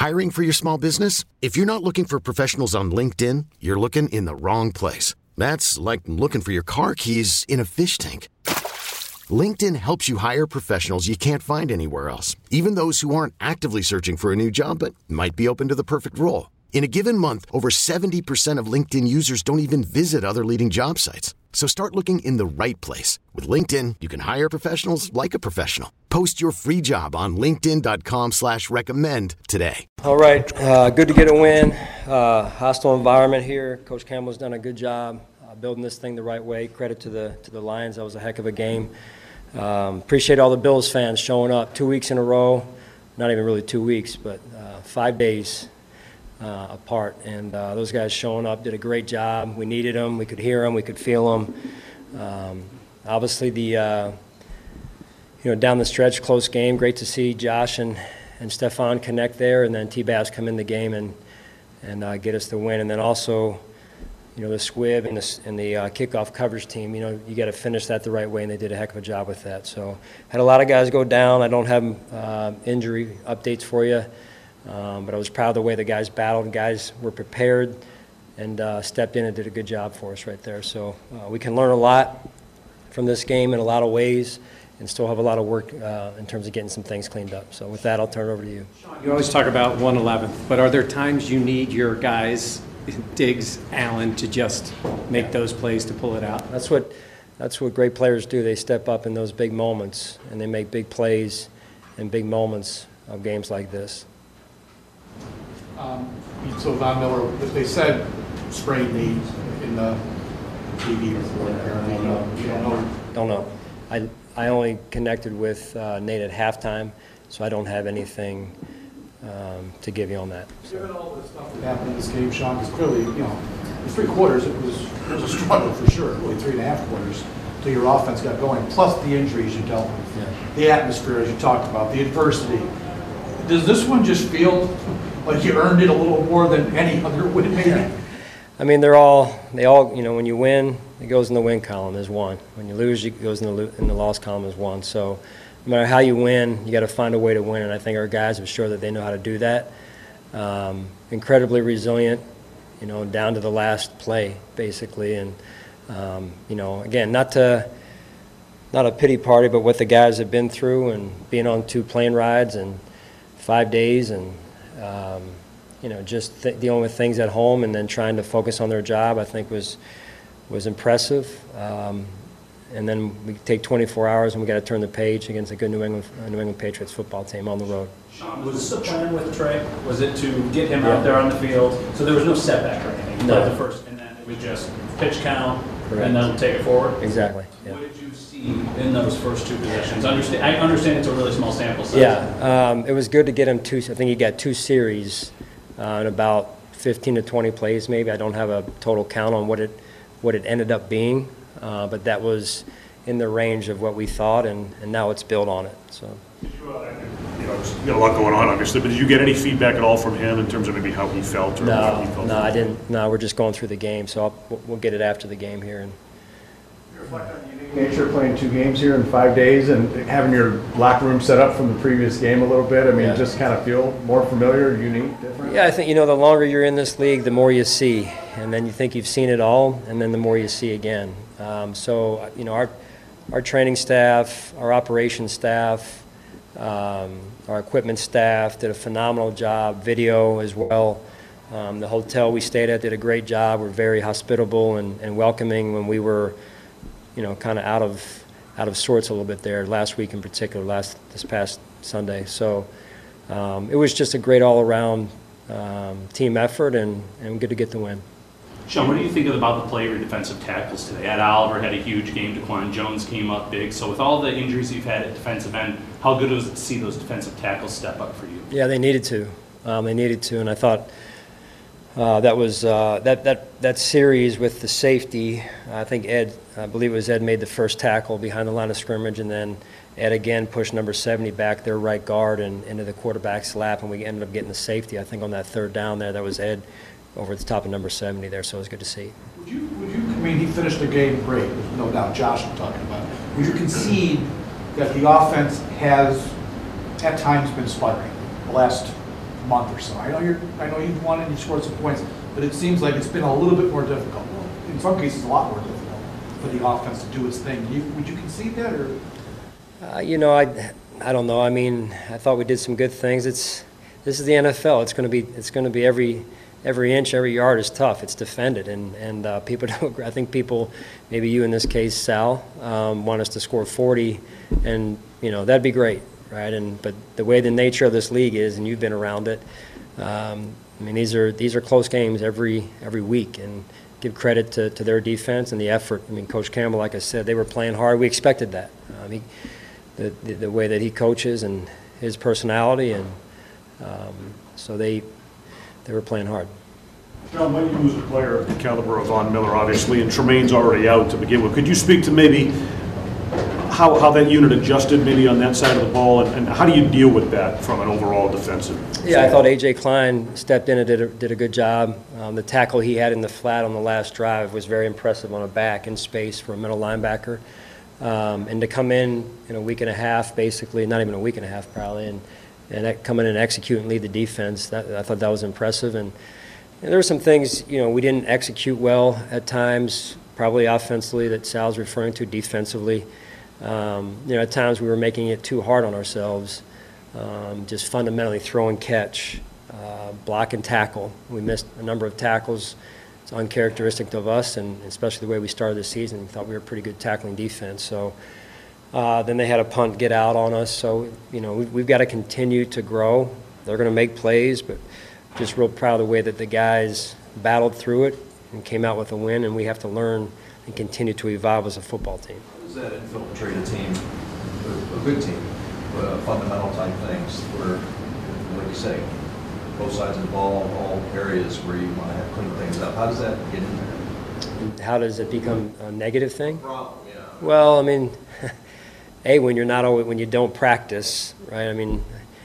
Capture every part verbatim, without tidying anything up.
Hiring for your small business? If you're not looking for professionals on LinkedIn, you're looking in the wrong place. That's like looking for your car keys in a fish tank. LinkedIn helps you hire professionals you can't find anywhere else, even those who aren't actively searching for a new job but might be open to the perfect role. In a given month, over seventy percent of LinkedIn users don't even visit other leading job sites. So start looking in the right place. With LinkedIn, you can hire professionals like a professional. Post your free job on linkedin.com slash recommend today. All right, uh, good to get a win. Uh, hostile environment here. Coach Campbell's done a good job uh, building this thing the right way. Credit to the to the Lions. That was a heck of a game. Um, appreciate all the Bills fans showing up two weeks in a row. Not even really two weeks, but uh, five days. Uh, apart, and uh, those guys showing up did a great job. We needed them. We could hear them. We could feel them. Um, obviously, the uh, you know down the stretch, close game. Great to see Josh and and Stefan connect there, and then T-Bass come in the game and and uh, get us the win. And then also, you know, the squib and the and the uh, kickoff coverage team. You know, you got to finish that the right way, and they did a heck of a job with that. So, had a lot of guys go down. I don't have uh, injury updates for you. Um, but I was proud of the way the guys battled. Guys were prepared and uh, stepped in and did a good job for us right there. So uh, we can learn a lot from this game in a lot of ways and still have a lot of work uh, in terms of getting some things cleaned up. So with that, I'll turn it over to you. You always talk about one eleventh, but are there times you need your guys, Diggs, Allen, to just make those plays to pull it out? That's what, that's what great players do. They step up in those big moments, and they make big plays in big moments of games like this. Um, so Von Miller, they said sprained knee in the T V report. Apparently, you don't, you don't know. Don't know. I I only connected with uh, Nate at halftime, so I don't have anything um, to give you on that. So. Given all the stuff that happened in this game, Sean, because clearly, you know, in three quarters it was it was a struggle for sure. Really, three and a half quarters till your offense got going. Plus the injuries you dealt with, yeah. The atmosphere as you talked about, the adversity. Does this one just feel like you earned it a little more than any other win, maybe? I mean, they're all, they all, you know, when you win, it goes in the win column as one. When you lose, it goes in the, lo- in the loss column as one. So no matter how you win, you got to find a way to win, and I think our guys have shown that they know how to do that. Um, incredibly resilient, you know, down to the last play, basically. And, um, you know, again, not to, not a pity party, but what the guys have been through and being on two plane rides and five days and, um, you know, just th- dealing with things at home and then trying to focus on their job, I think was was impressive. Um, and then we take twenty-four hours and we got to turn the page against a good New England uh, New England Patriots football team on the road. Sean, was this the plan with Trey? Was it to get him yeah. out there on the field? So there was no setback or anything? You no. The first, and then it was just pitch count, Correct. And then we'll take it forward? Exactly. Yeah. What did you see in those first two possessions? Understand, I understand it's a really small sample size. Yeah, um, it was good to get him two. I think he got two series uh, in about fifteen to twenty plays maybe. I don't have a total count on what it what it ended up being, uh, but that was in the range of what we thought, and, and now it's built on it. So. You know, you got a lot going on, obviously, but did you get any feedback at all from him in terms of maybe how he felt? Or no, how he felt no, I didn't. No, we're just going through the game, so I'll, we'll get it after the game here. And you reflect on the unique nature of playing two games here in five days and having your locker room set up from the previous game a little bit. I mean, yeah. just kind of feel more familiar, unique, different. Yeah, I think you know the longer you're in this league, the more you see, and then you think you've seen it all, and then the more you see again. Um, so you know our our training staff, our operations staff. Um, our equipment staff did a phenomenal job, video as well. Um, the hotel we stayed at did a great job. We're very hospitable and, and welcoming when we were, you know, kind of out of out of sorts a little bit there last week in particular, last this past Sunday. So um, it was just a great all-around um, team effort and, and good to get the win. Sean, what do you think about the play of your defensive tackles today? Ed Oliver had a huge game. DeQuan Jones came up big. So with all the injuries you've had at defensive end, how good was it to see those defensive tackles step up for you? Yeah, they needed to. Um, they needed to, and I thought uh, that was uh, that that that series with the safety. I think Ed, I believe it was Ed, made the first tackle behind the line of scrimmage, and then Ed again pushed number seventy back, their right guard, and into the quarterback's lap, and we ended up getting the safety. I think on that third down there, that was Ed over the top of number seventy there, so it was good to see. Would you, would you, I mean, he finished the game great, there's no doubt. Josh, I'm talking about. Would you concede that the offense has, at times, been sputtering the last month or so? I know you're, I know you've won and you scored some points, but it seems like it's been a little bit more difficult. Well, in some cases, a lot more difficult for the offense to do its thing. You, would you concede that, or? Uh, you know, I, I don't know. I mean, I thought we did some good things. It's this is the N F L. It's going to be it's going to be every every inch, every yard is tough. It's defended, and and uh, people don't. I think people, maybe you in this case, Sal, um, want us to score forty, and you know that'd be great, right? And but the way the nature of this league is, and you've been around it. Um, I mean, these are these are close games every every week, and give credit to, to their defense and the effort. I mean, Coach Campbell, like I said, they were playing hard. We expected that. Um, he, the, the the way that he coaches and his personality, and um, so they they were playing hard. John, when you lose a player of the caliber of Von Miller, obviously, and Tremaine's already out to begin with, could you speak to maybe how, how that unit adjusted maybe on that side of the ball, and, and how do you deal with that from an overall defensive? Yeah, I thought A J Klein stepped in and did a, did a good job. Um, the tackle he had in the flat on the last drive was very impressive on a back in space for a middle linebacker. Um, and to come in in a week and a half, basically, not even a week and a half probably, and, and come in and execute and lead the defense, that, I thought that was impressive. And, and there were some things, you know, we didn't execute well at times, probably offensively that Sal's referring to, defensively. Um, you know, at times we were making it too hard on ourselves, um, just fundamentally throw and catch, uh, block and tackle. We missed a number of tackles. It's uncharacteristic of us, and especially the way we started the season. We thought we were a pretty good tackling defense. So uh, then they had a punt get out on us. So, you know, we, we've got to continue to grow. They're going to make plays, but just real proud of the way that the guys battled through it and came out with a win, and we have to learn and continue to evolve as a football team. That infiltrate a team, a good team, uh, fundamental type things where, like you say, both sides of the ball, all areas where you want to have clean things up. How does that get in there? And how does it become a negative thing? Problem, yeah. Well, I mean, A, when you're not always, when you don't practice, right? I mean,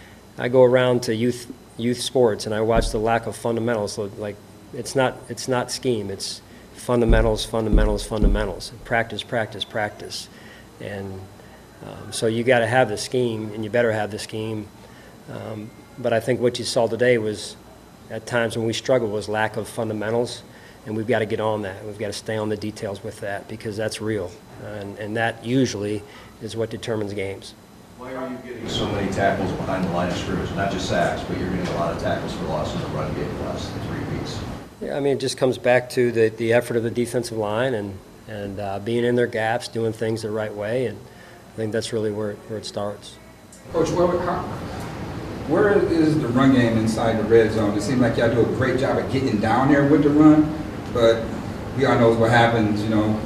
I go around to youth youth sports and I watch the lack of fundamentals. So like, it's not it's not scheme. It's fundamentals, fundamentals, fundamentals. Practice, practice, practice. And um, so you got to have the scheme, and you better have the scheme. Um, but I think what you saw today was, at times when we struggled, was lack of fundamentals, and we've got to get on that. We've got to stay on the details with that, because that's real, and, and that usually is what determines games. Why are you getting so many tackles behind the line of scrimmage? Not just sacks, but you're getting a lot of tackles for loss in the run game the last three weeks. Yeah, I mean, it just comes back to the, the effort of the defensive line and, and uh, being in their gaps, doing things the right way, and I think that's really where, where it starts. Coach, where, how, where is the run game inside the red zone? It seems like y'all do a great job of getting down there with the run, but we all know what happens, you know,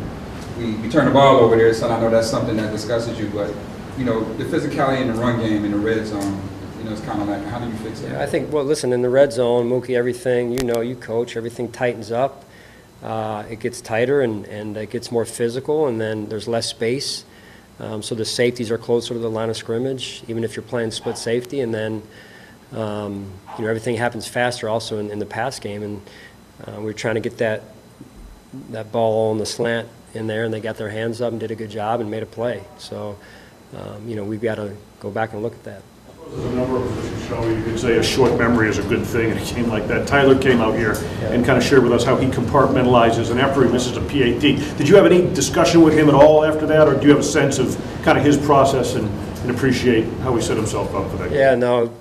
we, we, we turn the ball over there, so I know that's something that discusses you, but, you know, the physicality in the run game in the red zone, you know, it's kind of like, how do you fix it? Yeah, I think, well, listen, in the red zone, Mookie, everything, you know, you coach, everything tightens up. Uh, it gets tighter, and, and it gets more physical, and then there's less space. Um, so the safeties are closer to the line of scrimmage, even if you're playing split safety. And then, um, you know, everything happens faster also in, in the pass game. And uh, we're trying to get that that ball on the slant in there, and they got their hands up and did a good job and made a play. So, um, you know, we've got to go back and look at that. There's a number of positions, show you could say a short memory is a good thing in a game like that. Tyler came out here and kind of shared with us how he compartmentalizes, and after he misses a P A T. Did you have any discussion with him at all after that, or do you have a sense of kind of his process and, and appreciate how he set himself up for that game? Yeah, no,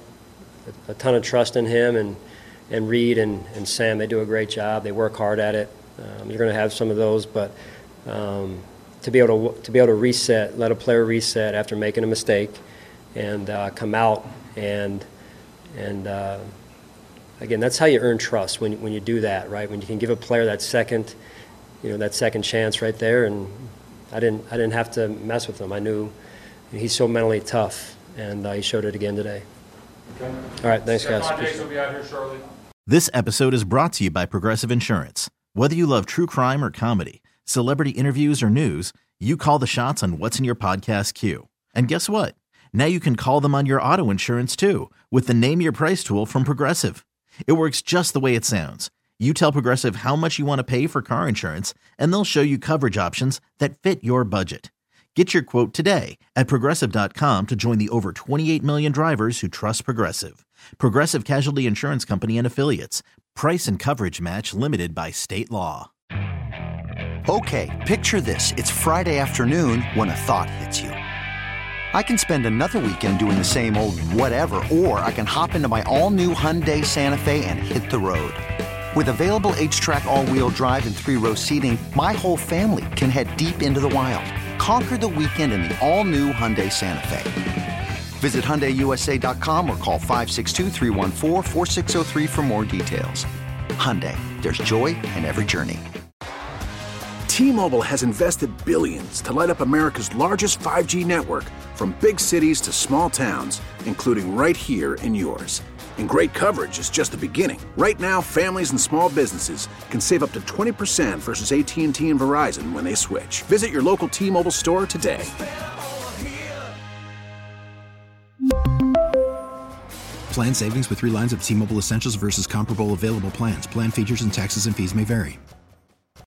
a ton of trust in him, and, and Reed and, and Sam, they do a great job. They work hard at it. Um, you're going to have some of those, but um, to be able to to be able to reset, let a player reset after making a mistake, and uh, come out and and uh, again, that's how you earn trust, when when you do that, right? When you can give a player that second, you know, that second chance right there. And I didn't I didn't have to mess with him. I knew he's so mentally tough, and uh, he showed it again today. Okay. All right, thanks, guys. Stefon Diggs will be out here shortly. This episode is brought to you by Progressive Insurance. Whether you love true crime or comedy, celebrity interviews or news, you call the shots on what's in your podcast queue. And guess what? Now you can call them on your auto insurance too, with the Name Your Price tool from Progressive. It works just the way it sounds. You tell Progressive how much you want to pay for car insurance, and they'll show you coverage options that fit your budget. Get your quote today at Progressive dot com to join the over twenty-eight million drivers who trust Progressive. Progressive Casualty Insurance Company and Affiliates. Price and coverage match limited by state law. Okay, picture this. It's Friday afternoon when a thought hits you. I can spend another weekend doing the same old whatever, or I can hop into my all-new Hyundai Santa Fe and hit the road. With available H-Track all-wheel drive and three-row seating, my whole family can head deep into the wild. Conquer the weekend in the all-new Hyundai Santa Fe. Visit Hyundai U S A dot com or call five six two, three one four, four six zero three for more details. Hyundai, there's joy in every journey. T-Mobile has invested billions to light up America's largest five G network, from big cities to small towns, including right here in yours. And great coverage is just the beginning. Right now, families and small businesses can save up to twenty percent versus A T and T and Verizon when they switch. Visit your local T-Mobile store today. Plan savings with three lines of T-Mobile Essentials versus comparable available plans. Plan features and taxes and fees may vary.